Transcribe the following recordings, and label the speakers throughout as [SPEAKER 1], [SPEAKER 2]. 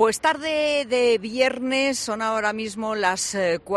[SPEAKER 1] Pues tarde de viernes, son ahora mismo las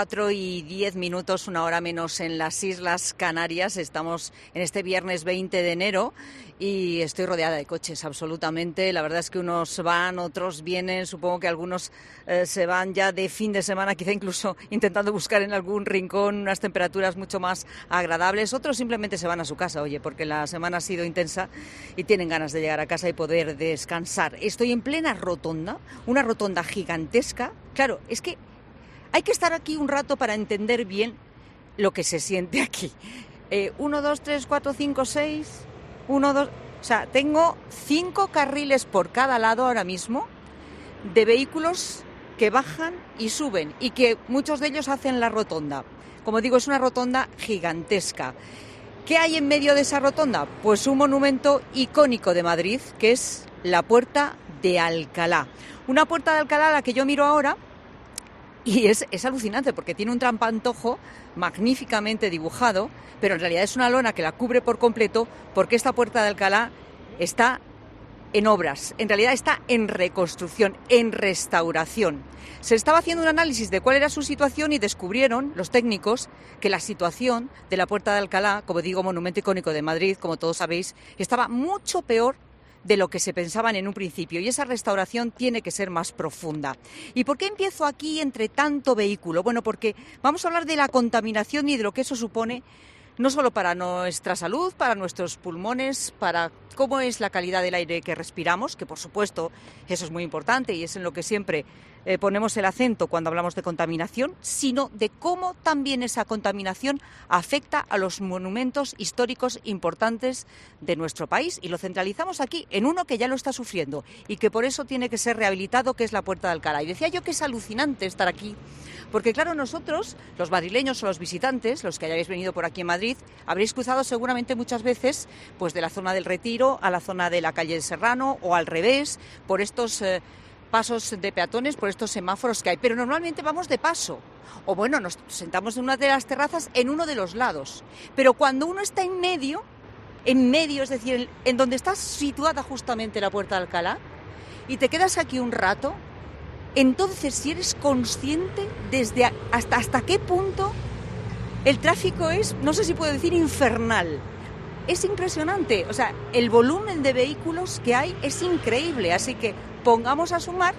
[SPEAKER 1] 4:10, una hora menos en las Islas Canarias. Estamos en este viernes 20 de enero y estoy rodeada de coches, absolutamente. La verdad es que unos van, otros vienen. Supongo que algunos se van ya de fin de semana, quizá incluso intentando buscar en algún rincón unas temperaturas mucho más agradables. Otros simplemente se van a su casa, oye, porque la semana ha sido intensa y tienen ganas de llegar a casa y poder descansar. Estoy en plena rotonda, una rotonda gigantesca. Claro, es que hay que estar aquí un rato para entender bien lo que se siente aquí. 1, 2, 3, 4, 5, 6... 1, 2... O sea, tengo 5 carriles por cada lado ahora mismo de vehículos que bajan y suben y que muchos de ellos hacen la rotonda. Como digo, es una rotonda gigantesca. ¿Qué hay en medio de esa rotonda? Pues un monumento icónico de Madrid, que es la Puerta de Alcalá. Una Puerta de Alcalá a la que yo miro ahora y es alucinante porque tiene un trampantojo magníficamente dibujado, pero en realidad es una lona que la cubre por completo porque esta Puerta de Alcalá está en obras, en realidad está en reconstrucción, en restauración. Se estaba haciendo un análisis de cuál era su situación y descubrieron los técnicos que la situación de la Puerta de Alcalá, como digo, monumento icónico de Madrid, como todos sabéis, estaba mucho peor de lo que se pensaban en un principio, y esa restauración tiene que ser más profunda. ¿Y por qué empiezo aquí entre tanto vehículo? Bueno, porque vamos a hablar de la contaminación y de lo que eso supone, no solo para nuestra salud, para nuestros pulmones, para cómo es la calidad del aire que respiramos, que por supuesto eso es muy importante y es en lo que siempre ponemos el acento cuando hablamos de contaminación, sino de cómo también esa contaminación afecta a los monumentos históricos importantes de nuestro país, y lo centralizamos aquí en uno que ya lo está sufriendo y que por eso tiene que ser rehabilitado, que es la Puerta de Alcalá. Y decía yo que es alucinante estar aquí, porque claro, nosotros, los madrileños o los visitantes, los que hayáis venido por aquí en Madrid, habréis cruzado seguramente muchas veces pues de la zona del Retiro a la zona de la calle de Serrano o al revés, por estos pasos de peatones, por estos semáforos que hay, pero normalmente vamos de paso, o bueno, nos sentamos en una de las terrazas en uno de los lados, pero cuando uno está en medio, es decir, en donde está situada justamente la Puerta de Alcalá, y te quedas aquí un rato, entonces si eres consciente desde hasta qué punto el tráfico es, no sé si puedo decir, infernal. Es impresionante, o sea, el volumen de vehículos que hay es increíble, así que pongamos a sumar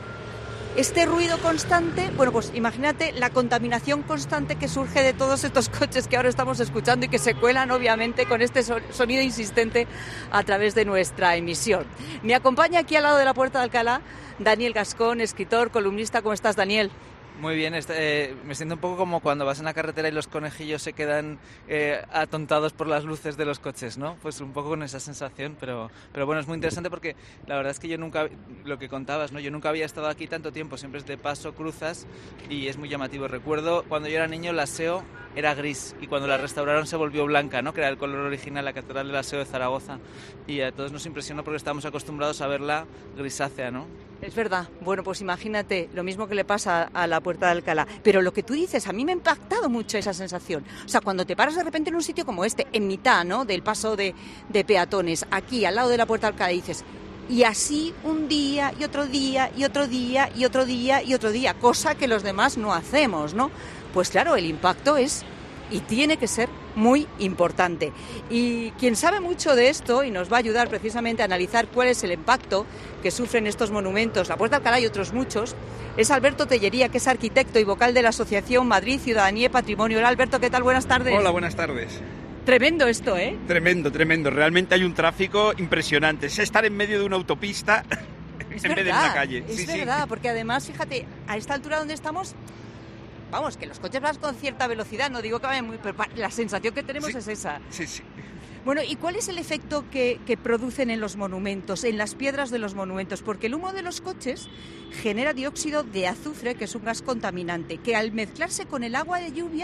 [SPEAKER 1] este ruido constante. Bueno, pues imagínate la contaminación constante que surge de todos estos coches que ahora estamos escuchando y que se cuelan obviamente con este sonido insistente a través de nuestra emisión. Me acompaña aquí al lado de la Puerta de Alcalá Daniel Gascón, escritor, columnista. ¿Cómo estás, Daniel?
[SPEAKER 2] Muy bien, me siento un poco como cuando vas en la carretera y los conejillos se quedan atontados por las luces de los coches, ¿no? Pues un poco con esa sensación, pero bueno, es muy interesante porque la verdad es que yo nunca, lo que contabas, ¿no? Yo nunca había estado aquí tanto tiempo, siempre es de paso, cruzas, y es muy llamativo. Recuerdo cuando yo era niño la SEO era gris y cuando la restauraron se volvió blanca, ¿no? Que era el color original, la Catedral de la SEO de Zaragoza, y a todos nos impresionó porque estábamos acostumbrados a verla grisácea, ¿no?
[SPEAKER 1] Es verdad. Bueno, pues imagínate lo mismo que le pasa a la Puerta de Alcalá. Pero lo que tú dices, a mí me ha impactado mucho esa sensación. O sea, cuando te paras de repente en un sitio como este, en mitad, ¿no?, del paso de peatones, aquí al lado de la Puerta de Alcalá, dices, y así un día y otro día y otro día y otro día y otro día, cosa que los demás no hacemos, ¿no? Pues claro, el impacto es y tiene que ser muy importante. Y quien sabe mucho de esto y nos va a ayudar precisamente a analizar cuál es el impacto que sufren estos monumentos, la Puerta de Alcalá y otros muchos, es Alberto Tellería, que es arquitecto y vocal de la Asociación Madrid Ciudadanía y Patrimonio. Hola, Alberto, ¿qué tal? Buenas tardes.
[SPEAKER 3] Hola, buenas tardes.
[SPEAKER 1] Tremendo esto, ¿eh?
[SPEAKER 3] Tremendo. Realmente hay un tráfico impresionante. Es estar en medio de una autopista en vez de en una calle.
[SPEAKER 1] Es verdad, porque además, fíjate, a esta altura donde estamos, vamos, que los coches van con cierta velocidad, no digo que vayan muy, pero la sensación que tenemos es esa.
[SPEAKER 3] Sí.
[SPEAKER 1] Bueno, ¿y cuál es el efecto que producen en los monumentos, en las piedras de los monumentos? Porque el humo de los coches genera dióxido de azufre, que es un gas contaminante, que al mezclarse con el agua de lluvia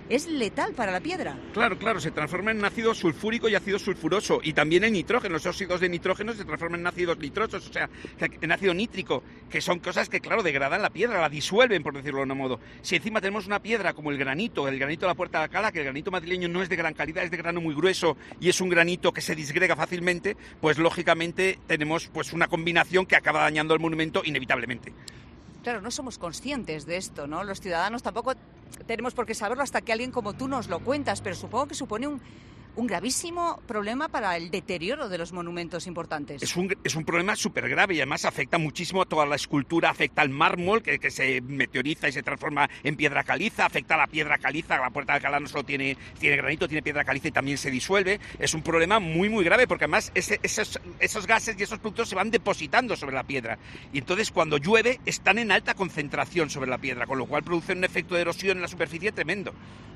[SPEAKER 1] es letal para la piedra.
[SPEAKER 3] Claro, se transforma en ácido sulfúrico y ácido sulfuroso, y también en nitrógeno. Los óxidos de nitrógeno se transforman en ácidos nitrosos, o sea, en ácido nítrico, que son cosas que, claro, degradan la piedra, la disuelven, por decirlo de un modo. Si encima tenemos una piedra como el granito de la Puerta de Alcalá, que el granito madrileño no es de gran calidad, es de grano muy grueso y es un granito que se disgrega fácilmente, pues lógicamente tenemos pues una combinación que acaba dañando el monumento inevitablemente.
[SPEAKER 1] Claro, no somos conscientes de esto, ¿no? Los ciudadanos tampoco tenemos por qué saberlo hasta que alguien como tú nos lo cuentas, pero supongo que supone un gravísimo problema para el deterioro de los monumentos importantes.
[SPEAKER 3] Es un problema súper grave y además afecta muchísimo a toda la escultura, afecta al mármol que se meteoriza y se transforma en piedra caliza, afecta a la piedra caliza. La Puerta de Alcalá no solo tiene granito, tiene piedra caliza y también se disuelve. Es un problema muy, muy grave porque además esos gases y esos productos se van depositando sobre la piedra. Y entonces cuando llueve están en alta concentración sobre la piedra, con lo cual producen un efecto de erosión en la superficie tremendo.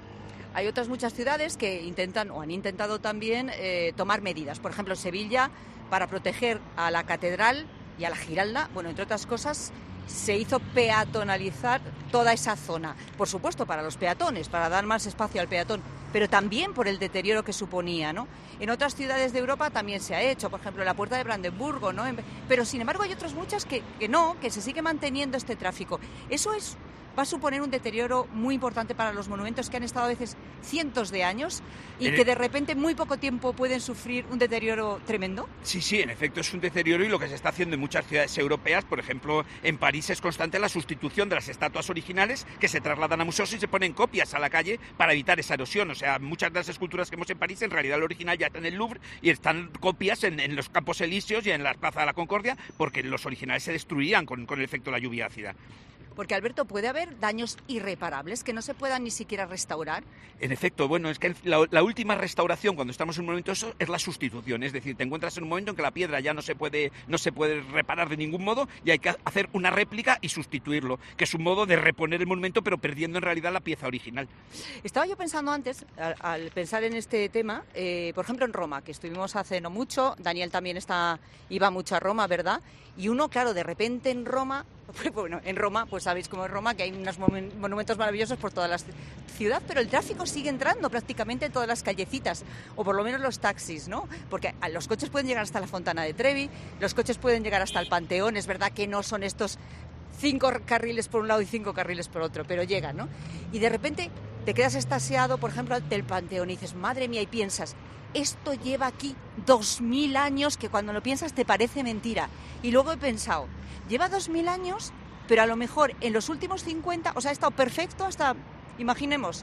[SPEAKER 1] Hay otras muchas ciudades que intentan o han intentado también tomar medidas. Por ejemplo, Sevilla, para proteger a la catedral y a la Giralda, bueno, entre otras cosas, se hizo peatonalizar toda esa zona. Por supuesto, para los peatones, para dar más espacio al peatón, pero también por el deterioro que suponía, ¿no? En otras ciudades de Europa también se ha hecho, por ejemplo, la Puerta de Brandenburgo, ¿no? Pero, sin embargo, hay otras muchas que se sigue manteniendo este tráfico. Eso va a suponer un deterioro muy importante para los monumentos que han estado a veces cientos de años y que de repente en muy poco tiempo pueden sufrir un deterioro tremendo.
[SPEAKER 3] Sí, en efecto es un deterioro y lo que se está haciendo en muchas ciudades europeas, por ejemplo, en París es constante la sustitución de las estatuas originales que se trasladan a museos y se ponen copias a la calle para evitar esa erosión. O sea, muchas de las esculturas que vemos en París, en realidad el original ya está en el Louvre y están copias en los Campos Elíseos y en la Plaza de la Concordia porque los originales se destruían con el efecto de la lluvia ácida.
[SPEAKER 1] Porque, Alberto, ¿puede haber daños irreparables que no se puedan ni siquiera restaurar?
[SPEAKER 3] En efecto, bueno, es que la última restauración cuando estamos en un momento eso es la sustitución, es decir, te encuentras en un momento en que la piedra ya no se puede reparar de ningún modo y hay que hacer una réplica y sustituirlo, que es un modo de reponer el monumento pero perdiendo en realidad la pieza original.
[SPEAKER 1] Estaba yo pensando antes, al pensar en este tema, por ejemplo en Roma, que estuvimos hace no mucho, Daniel también iba mucho a Roma, ¿verdad? Y uno, claro, de repente en Roma, bueno, en Roma, pues sabéis cómo es Roma, que hay unos monumentos maravillosos por toda la ciudad, pero el tráfico sigue entrando prácticamente en todas las callecitas, o por lo menos los taxis, ¿no? Porque los coches pueden llegar hasta la Fontana de Trevi, los coches pueden llegar hasta el Panteón, es verdad que no son estos 5 carriles por un lado y 5 carriles por otro, pero llegan, ¿no? Y de repente te quedas extasiado, por ejemplo, ante el Panteón y dices, madre mía, y piensas, esto lleva aquí 2000 años, que cuando lo piensas te parece mentira. Y luego he pensado, lleva 2000 años, pero a lo mejor en los últimos 50, o sea, ha estado perfecto hasta, imaginemos,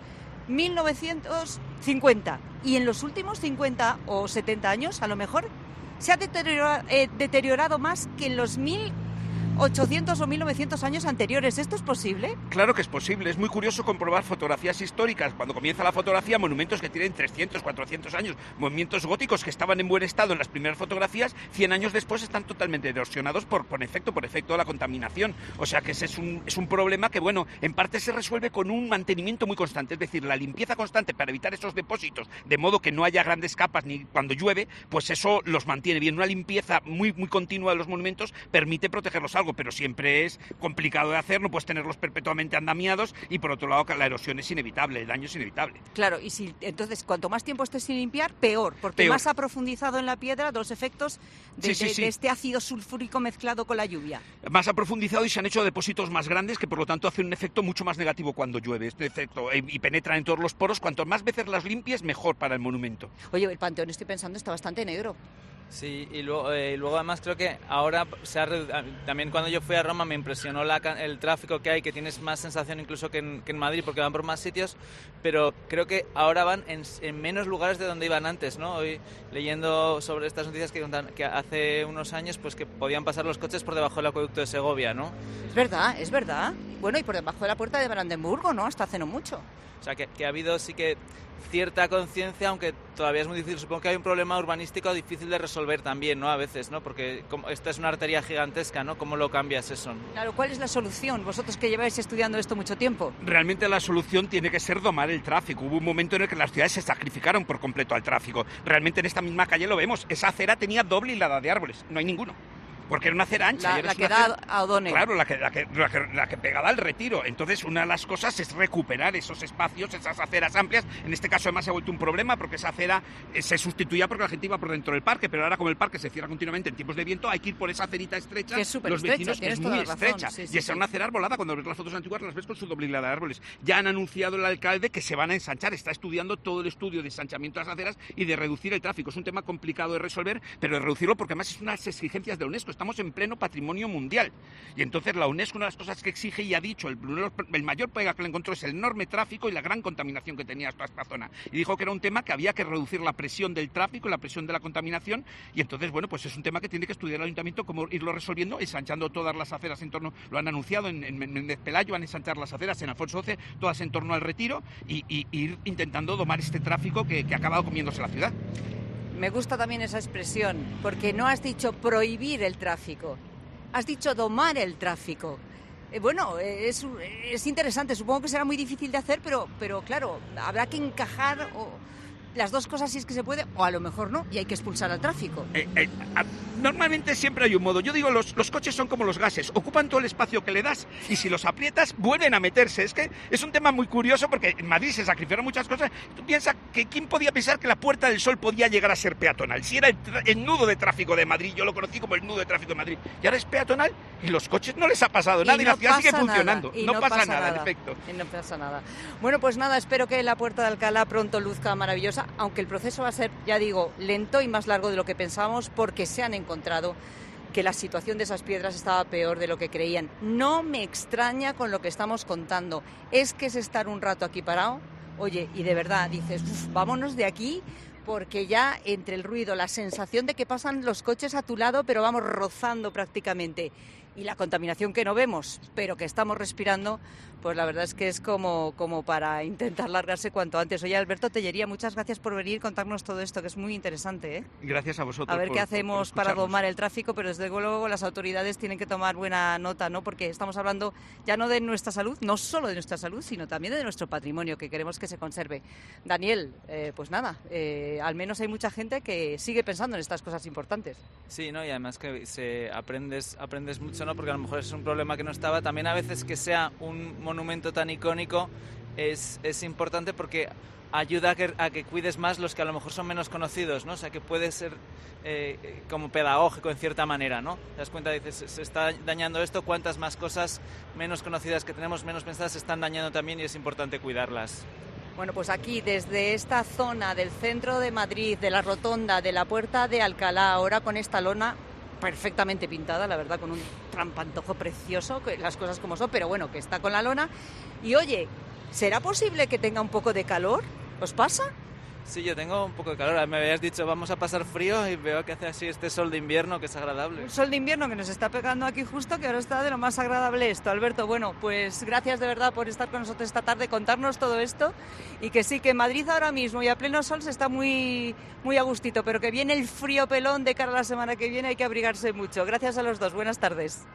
[SPEAKER 1] 1950. Y en los últimos 50 o 70 años, a lo mejor, se ha deteriorado más que en los 1800 o 1900 años anteriores. ¿Esto es posible?
[SPEAKER 3] Claro que es posible. Es muy curioso comprobar fotografías históricas. Cuando comienza la fotografía, monumentos que tienen 300, 400 años, movimientos góticos que estaban en buen estado en las primeras fotografías, 100 años después están totalmente erosionados por efecto de la contaminación. O sea que ese es un problema que, bueno, en parte se resuelve con un mantenimiento muy constante, es decir, la limpieza constante para evitar esos depósitos, de modo que no haya grandes capas ni cuando llueve, pues eso los mantiene bien. Una limpieza muy, muy continua de los monumentos permite protegerlos algo, pero siempre es complicado de hacer, no puedes tenerlos perpetuamente andamiados y por otro lado la erosión es inevitable, el daño es inevitable.
[SPEAKER 1] Claro, y entonces cuanto más tiempo estés sin limpiar, peor, porque más ha profundizado en la piedra los efectos de este ácido sulfúrico mezclado con la lluvia.
[SPEAKER 3] Más ha profundizado y se han hecho depósitos más grandes que por lo tanto hacen un efecto mucho más negativo cuando llueve, este efecto, y penetran en todos los poros. Cuanto más veces las limpies, mejor para el monumento.
[SPEAKER 1] Oye, el Panteón, estoy pensando, está bastante negro.
[SPEAKER 2] Sí, y luego además creo que ahora también cuando yo fui a Roma me impresionó el tráfico que hay, que tienes más sensación incluso que en Madrid porque van por más sitios, pero creo que ahora van en menos lugares de donde iban antes, ¿no? Hoy leyendo sobre estas noticias que hace unos años pues que podían pasar los coches por debajo del acueducto de Segovia, ¿no?
[SPEAKER 1] Es verdad. Bueno, y por debajo de la Puerta de Brandenburgo, ¿no? Hasta hace no mucho.
[SPEAKER 2] O sea, que ha habido sí que cierta conciencia, aunque todavía es muy difícil. Supongo que hay un problema urbanístico difícil de resolver también, ¿no? A veces, ¿no? Porque esta es una arteria gigantesca, ¿no? ¿Cómo lo cambias eso?
[SPEAKER 1] Claro, ¿cuál es la solución? Vosotros que lleváis estudiando esto mucho tiempo.
[SPEAKER 3] Realmente la solución tiene que ser domar el tráfico. Hubo un momento en el que las ciudades se sacrificaron por completo al tráfico. Realmente en esta misma calle lo vemos. Esa acera tenía doble hilada de árboles. No hay ninguno. porque era una acera ancha.
[SPEAKER 1] La que da a O'Donnell.
[SPEAKER 3] Claro, la que pegaba al Retiro. Entonces, una de las cosas es recuperar esos espacios, esas aceras amplias. En este caso, además, se ha vuelto un problema porque esa acera se sustituía porque la gente iba por dentro del parque, pero ahora como el parque se cierra continuamente en tiempos de viento, hay que ir por esa acerita estrecha.
[SPEAKER 1] Que es súper
[SPEAKER 3] los
[SPEAKER 1] estrecha,
[SPEAKER 3] vecinos, es muy estrecha.
[SPEAKER 1] Sí,
[SPEAKER 3] y es una acera arbolada. Cuando ves las fotos antiguas, las ves con su doble hilada de árboles. Ya han anunciado el alcalde que se van a ensanchar. Está estudiando todo el estudio de ensanchamiento de las aceras y de reducir el tráfico. Es un tema complicado de resolver, pero de reducirlo porque además es unas exigencias de la UNESCO. Estamos en pleno patrimonio mundial. Y entonces la UNESCO, una de las cosas que exige y ha dicho, el mayor pega que le encontró es el enorme tráfico y la gran contaminación que tenía toda esta zona. Y dijo que era un tema que había que reducir la presión del tráfico y la presión de la contaminación. Y entonces, bueno, pues es un tema que tiene que estudiar el ayuntamiento, cómo irlo resolviendo, ensanchando todas las aceras en torno, lo han anunciado en Méndez Pelayo, van a ensanchar las aceras en Alfonso XII, todas en torno al Retiro, y ir intentando domar este tráfico que ha acabado comiéndose la ciudad.
[SPEAKER 1] Me gusta también esa expresión, porque no has dicho prohibir el tráfico, has dicho domar el tráfico. Bueno, es interesante, supongo que será muy difícil de hacer, pero claro, habrá que encajar las dos cosas si es que se puede, o a lo mejor no, y hay que expulsar al tráfico.
[SPEAKER 3] Normalmente siempre hay un modo. Yo digo, los coches son como los gases, ocupan todo el espacio que le das y si los aprietas vuelven a meterse. Es que es un tema muy curioso porque en Madrid se sacrificaron muchas cosas. Tú piensas que ¿quién podía pensar que la Puerta del Sol podía llegar a ser peatonal? Si era el nudo de tráfico de Madrid, yo lo conocí como el nudo de tráfico de Madrid, y ahora es peatonal y los coches no les ha pasado nada y la ciudad sigue funcionando. No pasa nada, en efecto.
[SPEAKER 1] Y no pasa nada. Bueno, pues nada, espero que la Puerta de Alcalá pronto luzca maravillosa, aunque el proceso va a ser, ya digo, lento y más largo de lo que pensábamos, porque se han encontrado que la situación de esas piedras estaba peor de lo que creían. No me extraña con lo que estamos contando. Es que es estar un rato aquí parado, oye, y de verdad dices, vámonos de aquí, porque ya entre el ruido, la sensación de que pasan los coches a tu lado, pero vamos rozando prácticamente, y la contaminación que no vemos, pero que estamos respirando, pues la verdad es que es como para intentar largarse cuanto antes. Oye, Alberto Tellería, muchas gracias por venir y contarnos todo esto, que es muy interesante, ¿eh?
[SPEAKER 3] Gracias a vosotros.
[SPEAKER 1] A ver qué hacemos para domar el tráfico, pero desde luego las autoridades tienen que tomar buena nota, ¿no? Porque estamos hablando ya no de nuestra salud, no solo de nuestra salud, sino también de nuestro patrimonio, que queremos que se conserve. Daniel, pues nada, al menos hay mucha gente que sigue pensando en estas cosas importantes.
[SPEAKER 2] Sí, ¿no? Y además que aprendes mucho, ¿no? Porque a lo mejor es un problema que no estaba. También a veces que sea un monumento tan icónico es importante porque ayuda a que cuides más los que a lo mejor son menos conocidos, ¿no? O sea, que puede ser como pedagógico en cierta manera, ¿no? Te das cuenta, dices, se está dañando esto, cuántas más cosas menos conocidas que tenemos, menos pensadas, se están dañando también y es importante cuidarlas.
[SPEAKER 1] Bueno, pues aquí, desde esta zona del centro de Madrid, de la rotonda, de la Puerta de Alcalá, ahora con esta lona perfectamente pintada, la verdad, con un trampantojo precioso, las cosas como son, pero bueno, que está con la lona. Y oye, ¿será posible que tenga un poco de calor? ¿Os pasa?
[SPEAKER 2] Sí, yo tengo un poco de calor. Me habías dicho vamos a pasar frío y veo que hace así este sol de invierno que es agradable.
[SPEAKER 1] Un sol de invierno que nos está pegando aquí justo, que ahora está de lo más agradable esto. Alberto, bueno, pues gracias de verdad por estar con nosotros esta tarde, contarnos todo esto y que sí, que en Madrid ahora mismo y a pleno sol se está muy, muy a gustito, pero que viene el frío pelón de cara a la semana que viene, hay que abrigarse mucho. Gracias a los dos, buenas tardes.